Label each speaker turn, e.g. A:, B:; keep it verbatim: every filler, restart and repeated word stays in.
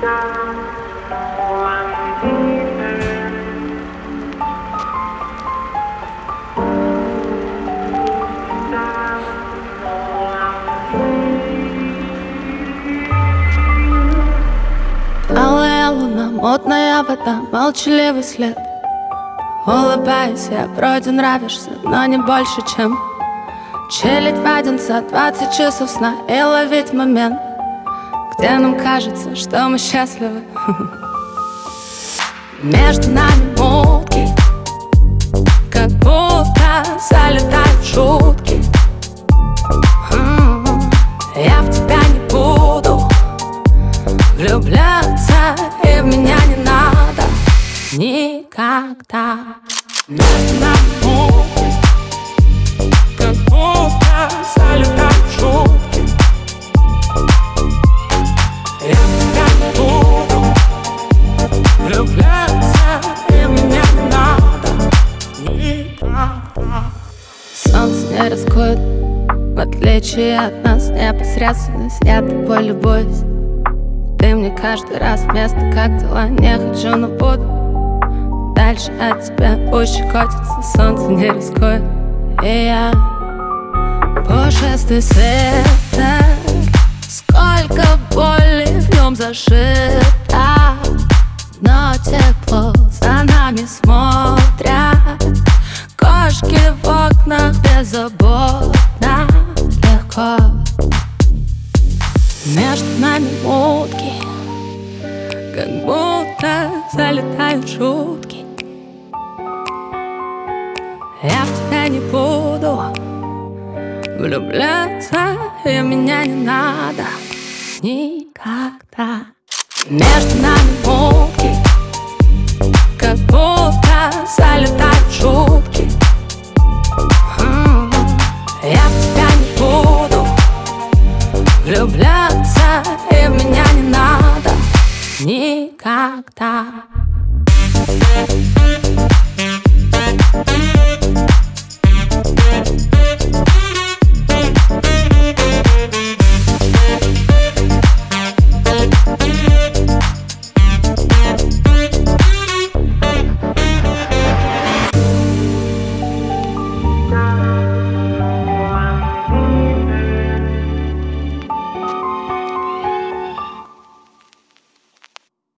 A: Алая луна, мутная вода, молчаливый след. Улыбаюсь, я вроде нравишься, но не больше, чем челядь водится, двадцать часов сна и ловить момент, где нам кажется, что мы счастливы. Между нами мутки, как будто залетают шутки. Я в тебя не буду влюбляться, и в меня не надо никогда. Между нами мутки, как будто залетают шутки. Я в тебя не буду влюбляться, и в меня не надо никогда. Солнце не раскроет, в отличие от нас, непосредственность. Я тобой любуюсь, ты мне каждый раз вместо как дела. Не хочу, но буду дальше от тебя. Пусть щекотится, солнце не рискует. И я пушистый света, сколько боли в нем зашито, но тепло за нами смотрят. Кошки в окнах беззаботно, легко. Между нами мутки, как будто залетают шутки. Я в тебя не буду влюбляться, и меня не надо никогда. Между нами мутки, как будто залетают шутки. Я в тебя не буду влюбляться, и в меня не надо никогда.